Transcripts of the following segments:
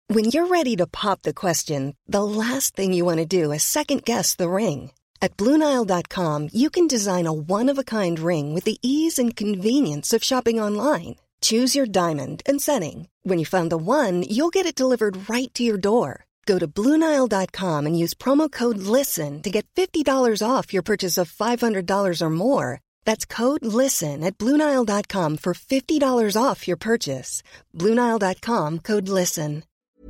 When you're ready to pop the question, the last thing you want to do is second-guess the ring. At BlueNile.com, you can design a one-of-a-kind ring with the ease and convenience of shopping online. Choose your diamond and setting. When you find the one, you'll get it delivered right to your door. Go to BlueNile.com and use promo code LISTEN to get $50 off your purchase of $500 or more. That's code LISTEN at BlueNile.com for $50 off your purchase. BlueNile.com, code LISTEN.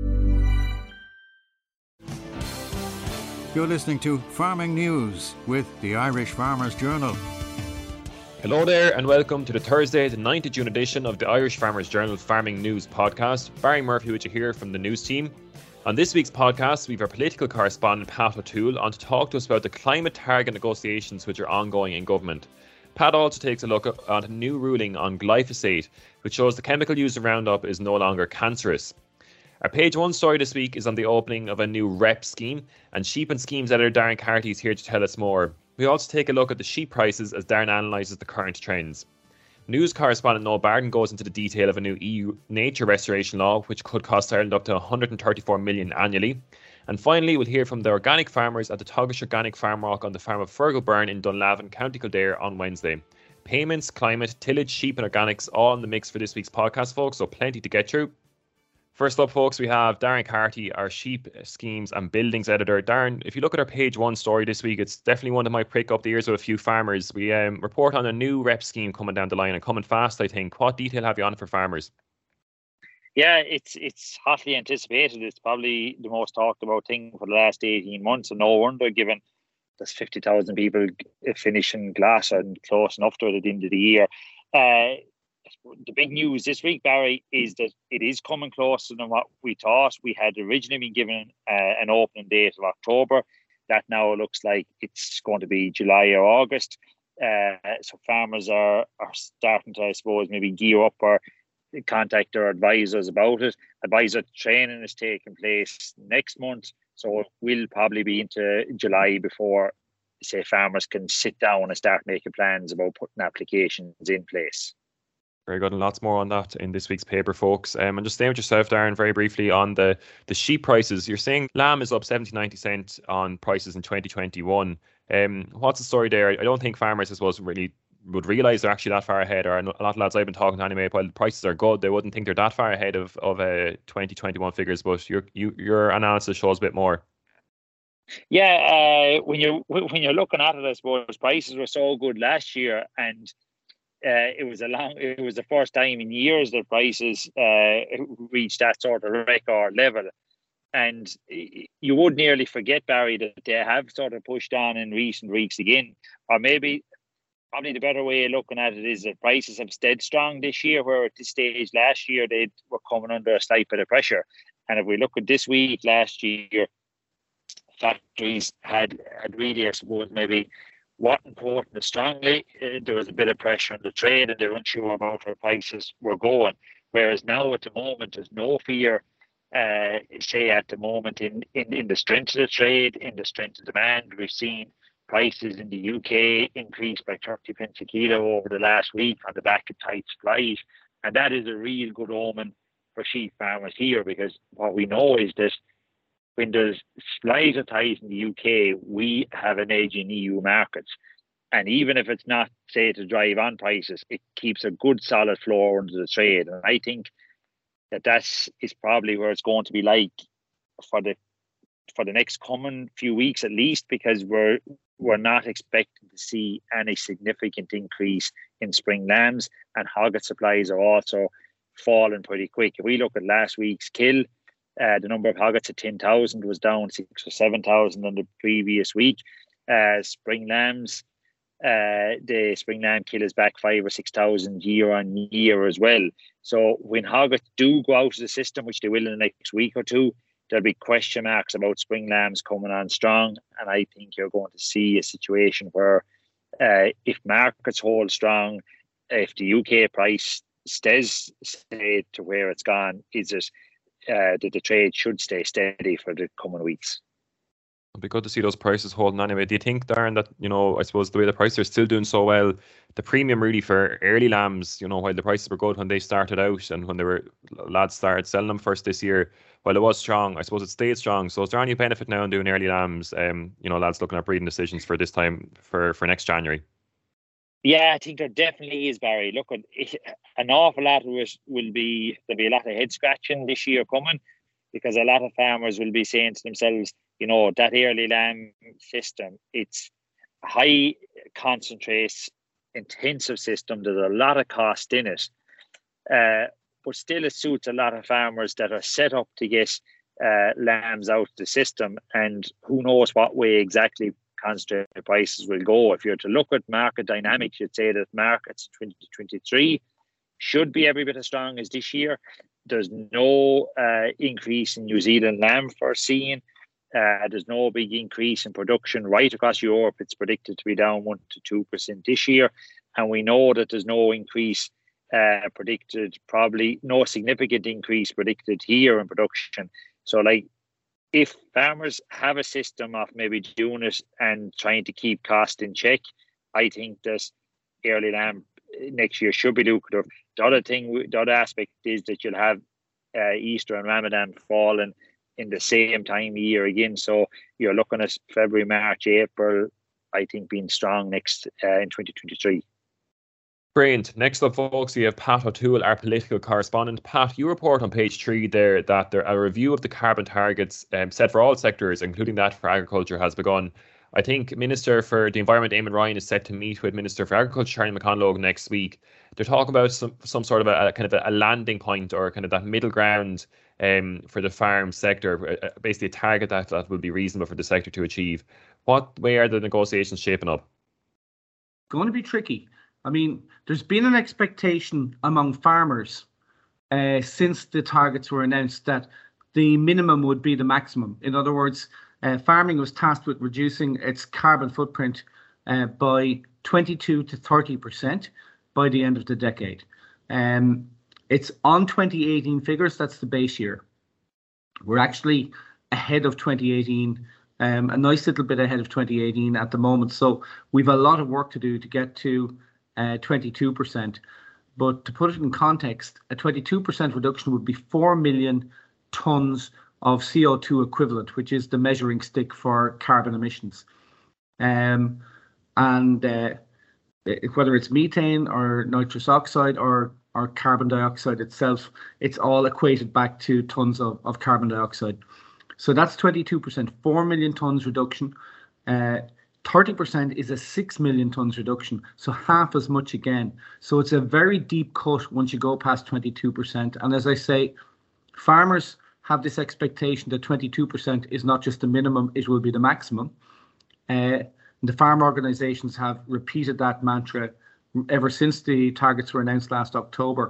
You're listening to Farming News with the Irish Farmers Journal. Hello there and welcome to the Thursday, the 9th of June edition of the Irish Farmers Journal Farming News podcast. Barry Murphy with you here from the news team. On this week's podcast, we have our political correspondent Pat O'Toole on to talk to us about the climate target negotiations which are ongoing in government. Pat also takes a look at a new ruling on glyphosate, which shows the chemical used in Roundup is no longer cancerous. Our page one story this week is on the opening of a new REP scheme, and Sheep and Schemes editor Darren Carty is here to tell us more. We also take a look at the sheep prices as Darren analyses the current trends. News correspondent Noel Barden goes into the detail of a new EU nature restoration law which could cost Ireland up to 134 million annually. And finally, we'll hear from the organic farmers at the Tugish Organic Farm Walk on the farm of Fergalburn in Dunlavin, County Kildare on Wednesday. Payments, climate, tillage, sheep and organics all in the mix for this week's podcast, folks, so plenty to get through. First up, folks, we have Darren Carty, our sheep, schemes and buildings editor. Darren, if you look at our page one story this week, it's definitely one that might prick up the ears of a few farmers. We report on a new REP scheme coming down the line and coming fast, I think. What detail have you on for farmers? Yeah, it's hotly anticipated. It's probably the most talked about thing for the last 18 months. And no wonder, given there's 50,000 people finishing glass and close enough to it at the end of the year. The big news this week, Barry, is that it is coming closer than what we thought. We had originally been given an opening date of October. That now looks like it's going to be July or August. So farmers are starting to, I suppose, maybe gear up or contact their advisors about it. Advisor training is taking place next month. So it will probably be into July before, say, farmers can sit down and start making plans about putting applications in place. Very good, and lots more on that in this week's paper, folks. And just staying with yourself, Darren, very briefly on the sheep prices. You're saying lamb is up 70-90 cents on prices in 2021. What's the story there? I don't think farmers, I suppose, really would realise they're actually that far ahead, or a lot of lads I've been talking to anyway, while the prices are good, they wouldn't think they're that far ahead of 2021 figures, but your analysis shows a bit more. Yeah, when you're looking at it, I suppose prices were so good last year, and it was the first time in years that prices reached that sort of record level. And you would nearly forget, Barry, that they have sort of pushed on in recent weeks again. Or maybe, probably the better way of looking at it is that prices have stayed strong this year, where at this stage last year they were coming under a slight bit of pressure. And if we look at this week last year, factories had really, I suppose, maybe what important strongly, there was a bit of pressure on the trade and they're unsure about where prices were going. Whereas now at the moment, there's no fear, say at the moment in the strength of the trade, in the strength of demand. We've seen prices in the UK increase by 30 pence a kilo over the last week on the back of tight supplies. And that is a real good omen for sheep farmers here, because what we know is that when there's supplies are tight in the UK, we have an edge in EU markets. And even if it's not, say, to drive on prices, it keeps a good solid floor under the trade. And I think that is probably where it's going to be like for the next coming few weeks at least, because we're not expecting to see any significant increase in spring lambs, and hogget supplies are also falling pretty quick. If we look at last week's kill, the number of hoggets at 10,000 was down 6,000 or 7,000 on the previous week. Spring lambs, the spring lamb kill is back 5,000 or 6,000 year on year as well. So when hoggets do go out of the system, which they will in the next week or two, there'll be question marks about spring lambs coming on strong. And I think you're going to see a situation where if markets hold strong, if the UK price stays to where it's gone, is it that the trade should stay steady for the coming weeks. It'd be good to see those prices holding anyway. Do you think, Darren, that, I suppose the way the prices are still doing so well, the premium really for early lambs, while the prices were good when they started out and when lads started selling them first this year, while it was strong, I suppose it stayed strong. So is there any benefit now in doing early lambs, lads looking at breeding decisions for this time for next January? Yeah, I think there definitely is, Barry. Look, an awful lot of it there'll be a lot of head scratching this year coming, because a lot of farmers will be saying to themselves, that early lamb system, it's a high concentrates, intensive system. There's a lot of cost in it. But still it suits a lot of farmers that are set up to get lambs out of the system. And who knows what way exactly concentrated prices will go. If you're to look at market dynamics, you'd say that markets in 2023 should be every bit as strong as this year. There's no increase in New Zealand lamb foreseen. There's no big increase in production right across Europe. It's predicted to be down 1 to 2% this year. And we know that there's no increase predicted, probably no significant increase predicted here in production. So if farmers have a system of maybe doing it and trying to keep cost in check, I think that early lamb next year should be lucrative. The other aspect is that you'll have Easter and Ramadan falling in the same time of year again. So you're looking at February, March, April, I think, being strong next in 2023. Brilliant. Next up, folks, we have Pat O'Toole, our political correspondent. Pat, you report on page 3 there that a review of the carbon targets set for all sectors, including that for agriculture, has begun. I think Minister for the Environment, Eamon Ryan, is set to meet with Minister for Agriculture, Charlie McConalogue, next week. They're talking about some sort of a kind of a landing point, or kind of that middle ground for the farm sector, basically a target that will be reasonable for the sector to achieve. What way are the negotiations shaping up? Going to be tricky. I mean, there's been an expectation among farmers since the targets were announced that the minimum would be the maximum. In other words, farming was tasked with reducing its carbon footprint by 22 to 30% by the end of the decade. It's on 2018 figures. That's the base year. We're actually ahead of 2018, a nice little bit ahead of 2018 at the moment. So we've a lot of work to do to get to 22%. But to put it in context, a 22% reduction would be 4 million tonnes of CO2 equivalent, which is the measuring stick for carbon emissions. And whether it's methane or nitrous oxide or carbon dioxide itself, it's all equated back to tonnes of carbon dioxide. So that's 22%, 4 million tonnes reduction. 30% is a 6 million tonnes reduction, so half as much again. So it's a very deep cut once you go past 22%. And as I say, farmers have this expectation that 22% is not just the minimum, it will be the maximum. The farm organisations have repeated that mantra ever since the targets were announced last October.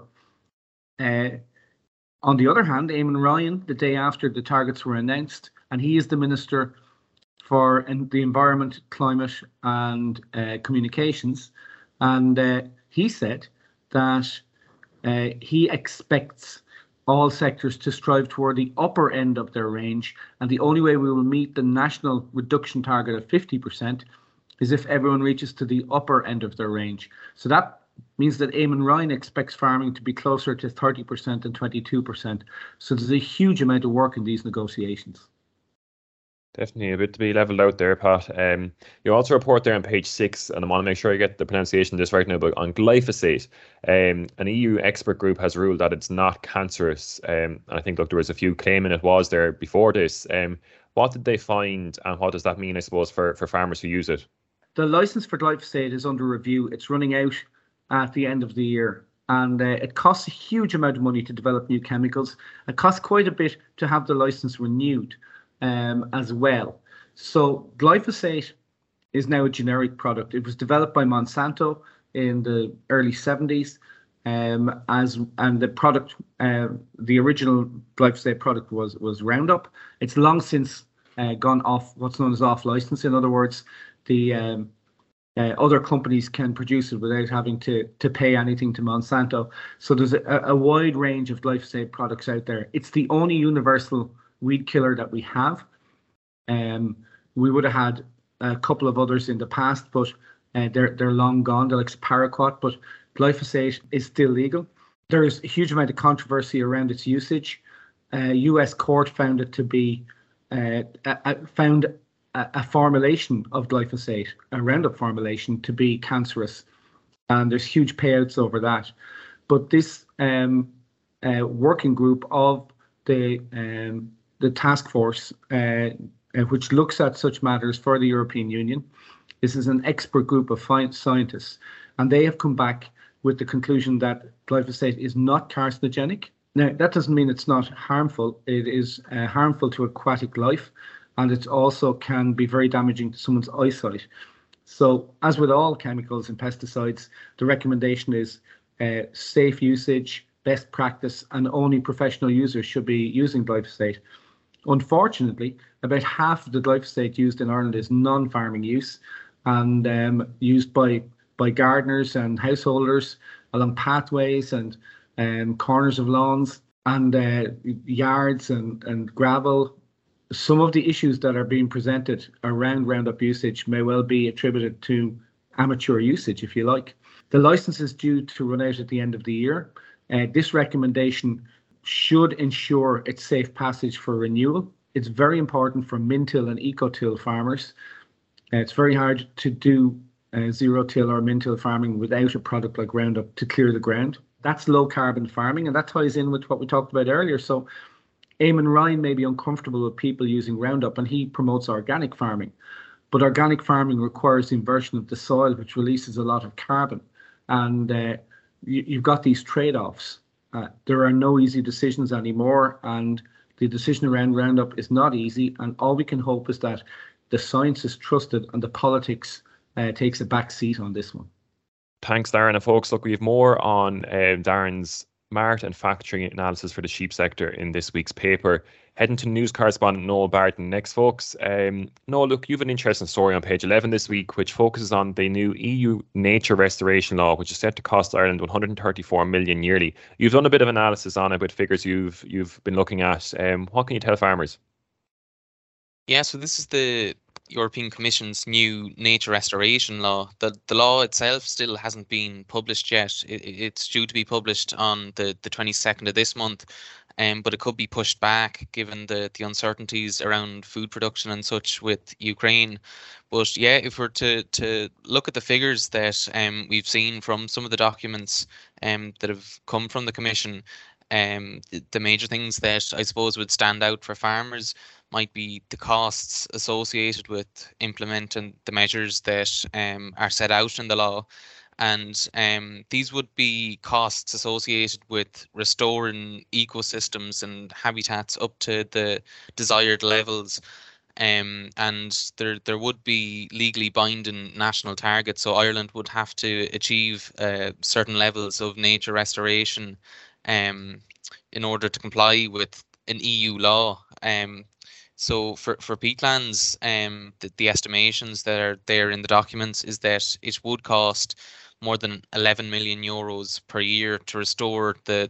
On the other hand, Eamon Ryan, the day after the targets were announced, and he is the Minister for the Environment, Climate and Communications, and he said that he expects all sectors to strive toward the upper end of their range, and the only way we will meet the national reduction target of 50% is if everyone reaches to the upper end of their range. So that means that Eamon Ryan expects farming to be closer to 30% than 22%. So there's a huge amount of work in these negotiations. Definitely a bit to be levelled out there, Pat. You also report there on page 6, and I want to make sure I get the pronunciation of this right now, but on glyphosate, an EU expert group has ruled that it's not cancerous. And I think, look, there was a few claiming it was there before this. What did they find, and what does that mean, I suppose, for farmers who use it? The licence for glyphosate is under review. It's running out at the end of the year. And it costs a huge amount of money to develop new chemicals. It costs quite a bit to have the licence renewed as well. So glyphosate is now a generic product. It was developed by Monsanto in the early 70s, and the product, the original glyphosate product was Roundup. It's long since gone off what's known as off license. In other words, the other companies can produce it without having to pay anything to Monsanto. So there's a wide range of glyphosate products out there. It's the only universal weed killer that we have. We would have had a couple of others in the past, but they're long gone. They're like paraquat, but glyphosate is still legal. There's a huge amount of controversy around its usage. U.S. court found it to be found a formulation of glyphosate, a Roundup formulation, to be cancerous, and there's huge payouts over that. But this working group of the task force, which looks at such matters for the European Union, this is an expert group of scientists, and they have come back with the conclusion that glyphosate is not carcinogenic. Now, that doesn't mean it's not harmful. It is harmful to aquatic life, and it also can be very damaging to someone's eyesight. So, as with all chemicals and pesticides, the recommendation is safe usage, best practice, and only professional users should be using glyphosate. Unfortunately, about half of the glyphosate used in Ireland is non-farming use, and used by gardeners and householders along pathways and corners of lawns and yards and gravel. Some of the issues that are being presented around Roundup usage may well be attributed to amateur usage, if you like. The licence is due to run out at the end of the year. This recommendation should ensure its safe passage for renewal. It's very important for min-till and eco-till farmers. It's very hard to do zero-till or min-till farming without a product like Roundup to clear the ground. That's low-carbon farming, and that ties in with what we talked about earlier. So Eamon Ryan may be uncomfortable with people using Roundup, and he promotes organic farming. But organic farming requires inversion of the soil, which releases a lot of carbon. And you've got these trade-offs. There are no easy decisions anymore, and the decision around Roundup is not easy. And all we can hope is that the science is trusted and the politics takes a back seat on this one. Thanks, Darren. And folks, look, we have more on Darren's mart and factory analysis for the sheep sector in this week's paper. Heading to news correspondent Noel Barton next, folks. Noel, look, you have an interesting story on page 11 this week, which focuses on the new EU nature restoration law, which is set to cost Ireland 134 million yearly. You've done a bit of analysis on it with figures you've been looking at. What can you tell farmers? Yeah, so this is the European Commission's new nature restoration law. The law itself still hasn't been published yet. It's due to be published on the 22nd of this month, but it could be pushed back given the uncertainties around food production and such with Ukraine. But yeah, if we're to look at the figures that we've seen from some of the documents that have come from the Commission, the major things that I suppose would stand out for farmers might be the costs associated with implementing the measures that are set out in the law. And these would be costs associated with restoring ecosystems and habitats up to the desired levels. And there would be legally binding national targets. So Ireland would have to achieve certain levels of nature restoration in order to comply with an EU law. So for peatlands, the estimations that are there in the documents is that it would cost more than 11 million euros per year to restore the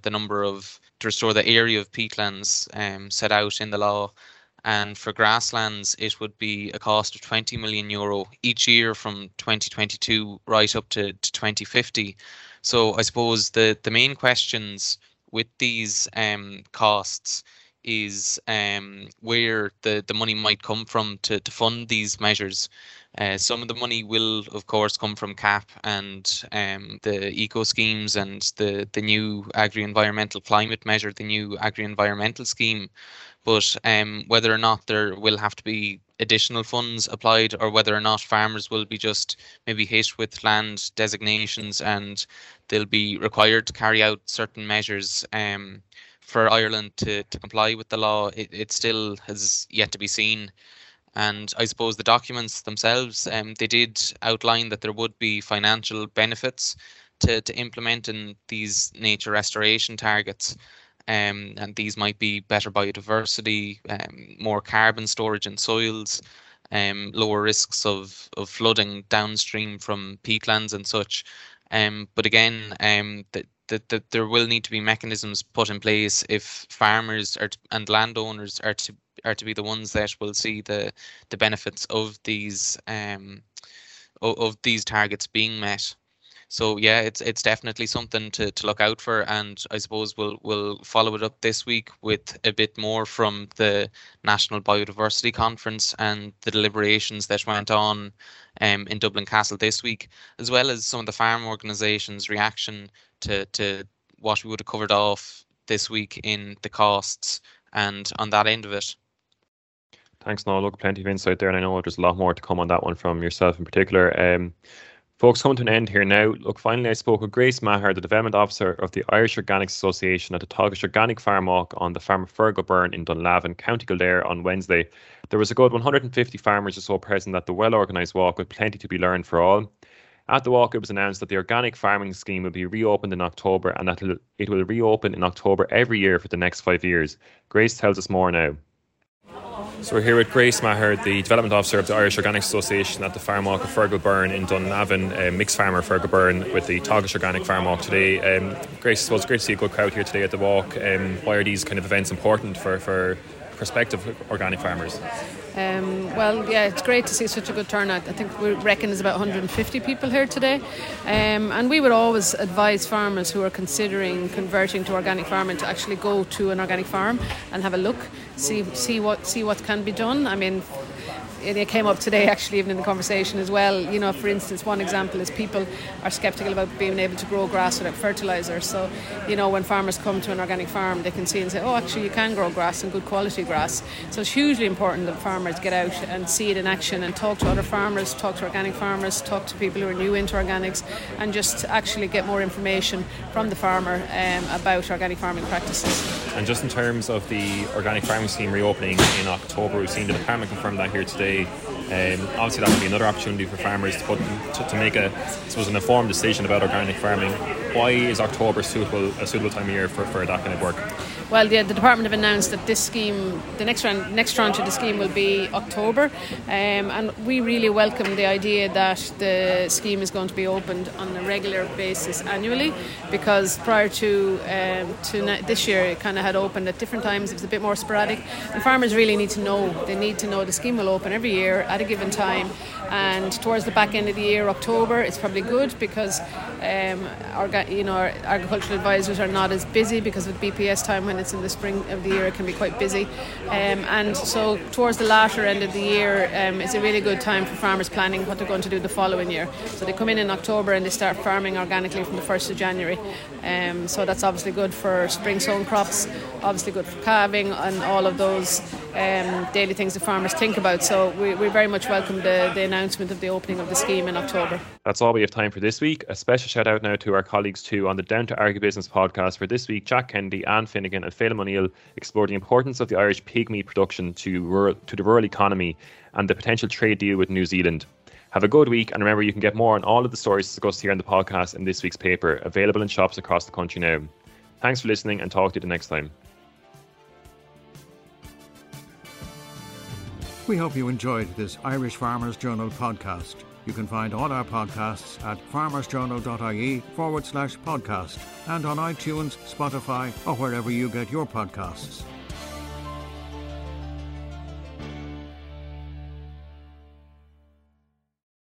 area of peatlands set out in the law. And for grasslands, it would be a cost of 20 million euro each year from 2022 right up to 2050. So I suppose the main questions with these costs is where the money might come from to fund these measures. Some of the money will, of course, come from CAP and the eco schemes and the new agri-environmental climate measure, the new agri-environmental scheme. But whether or not there will have to be additional funds applied, or whether or not farmers will be just maybe hit with land designations and they'll be required to carry out certain measures for Ireland to comply with the law, it still has yet to be seen. And I suppose the documents themselves, they did outline that there would be financial benefits to implementing these nature restoration targets. And these might be better biodiversity, more carbon storage in soils, lower risks of flooding downstream from peatlands and such. But again, that there will need to be mechanisms put in place if farmers and landowners are are to be the ones that will see the benefits of these targets being met. So yeah, it's definitely something to look out for, and I suppose we'll follow it up this week with a bit more from the National Biodiversity Conference and the deliberations that went on in Dublin Castle this week, as well as some of the farm organisations' reaction to what we would have covered off this week in the costs and on that end of it. Thanks, Noel. Look, plenty of insight there, and I know there's a lot more to come on that one from yourself in particular. Folks, coming to an end here now. Look, finally, I spoke with Grace Maher, the Development Officer of the Irish Organics Association at the Taoiseach Organic Farm Walk on the farm of Fergal Burn in Dunlavin, County Kildare on Wednesday. There was a good 150 farmers or so present at the well-organised walk with plenty to be learned for all. At the walk, it was announced that the organic farming scheme will be reopened in October and that it will reopen in October every year for the next 5 years. Grace tells us more now. So we're here with Grace Maher, the Development Officer of the Irish Organics Association at the Farm Walk of Fergal Burn in Dunlavin, mixed farmer Fergal Burn with the Taoiseach Organic Farm Walk today. Grace, I suppose it's great to see a good crowd here today at the walk. Why are these kind of events important for prospective organic farmers? Well, yeah, it's great to see such a good turnout. I think we reckon there's about 150 people here today, and we would always advise farmers who are considering converting to organic farming to actually go to an organic farm and have a look, see what can be done. I mean, it came up today actually even in the conversation as well. You know, for instance, one example is people are sceptical about being able to grow grass without fertiliser. So, you know, when farmers come to an organic farm, they can see and say, oh, actually you can grow grass and good quality grass. So it's hugely important that farmers get out and see it in action and talk to other farmers, talk to organic farmers, talk to people who are new into organics, and just actually get more information from the farmer about organic farming practices. And just in terms of the organic farming scheme reopening in October, we've seen the department confirm that here today. Obviously that would be another opportunity for farmers to make an informed decision about organic farming. Why is October a suitable time of year for that kind of work? Well, the department have announced that this scheme, the next tranche of the scheme will be October, and we really welcome the idea that the scheme is going to be opened on a regular basis annually, because prior to this year it kind of had opened at different times. It was a bit more sporadic, and farmers really need to know. They need to know the scheme will open every year at a given time, and towards the back end of the year, October, it's probably good because our agricultural advisors are not as busy because of BPS time. When it's in the spring of the year, it can be quite busy, and so towards the latter end of the year, it's a really good time for farmers planning what they're going to do the following year. So they come in October and they start farming organically from the 1st of January. So that's obviously good for spring sown crops, obviously good for calving and all of those daily things that farmers think about. So we very much welcome the announcement of the opening of the scheme in October. That's all we have time for this week. A special shout out now to our colleagues too on the Down to Agribusiness podcast. For this week, Jack Kennedy, Anne Finnegan and Phelim O'Neill explore the importance of the Irish pig meat production to the rural economy and the potential trade deal with New Zealand. Have a good week, and remember you can get more on all of the stories discussed here on the podcast in this week's paper, available in shops across the country now. Thanks for listening, and talk to you the next time. We hope you enjoyed this Irish Farmers Journal podcast. You can find all our podcasts at farmersjournal.ie/podcast and on iTunes, Spotify, or wherever you get your podcasts.